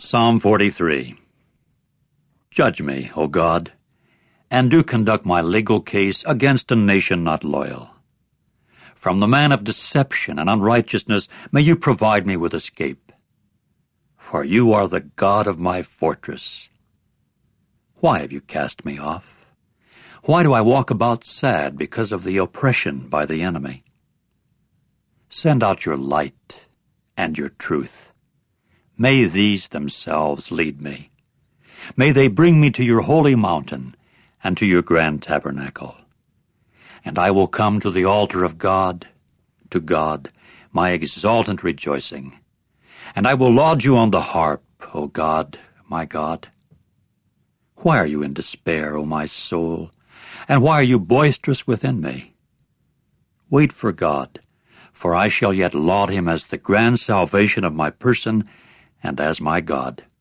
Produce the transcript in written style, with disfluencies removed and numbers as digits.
Psalm 43. Judge me, O God, and do conduct my legal case against a nation not loyal. From the man of deception and unrighteousness may you provide me with escape. For you are the God of my fortress. Why have you cast me off? Why do I walk about sad because of the oppression by the enemy? Send out your light and your truth. May these themselves lead me. May they bring me to your holy mountain and to your grand tabernacle. And I will come to the altar of God, to God, my exultant rejoicing. And I will laud you on the harp, O God, my God. Why are you in despair, O my soul? And why are you boisterous within me? Wait for God, for I shall yet laud him as the grand salvation of my person and as my God.